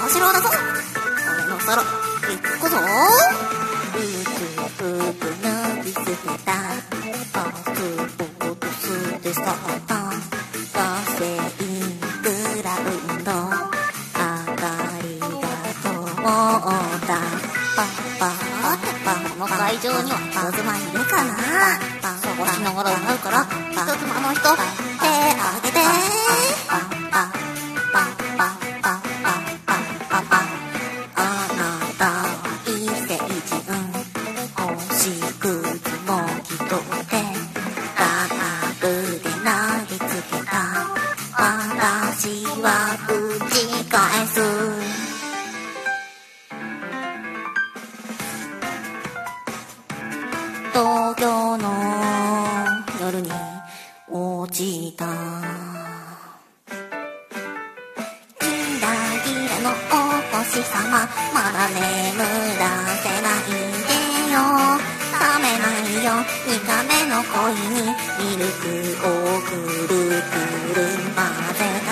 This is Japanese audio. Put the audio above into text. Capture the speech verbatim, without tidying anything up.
城だぞ。俺のソロ行くぞ。うくうく脱ぎ捨てたパスポートスでスタート。ガセイングラウンド明かりが灯った。パパパこの会場には人妻いるかな。探しながら歌うから人妻の人手あげて。あなた異星人星屑もぎ取ってガーブで投げつけた。私は打ち返す。東京の夜に落ちた。ギラギラのお星様まだ眠らせないでよ。冷めないよにかめの恋にミルクをくるくる混ぜた。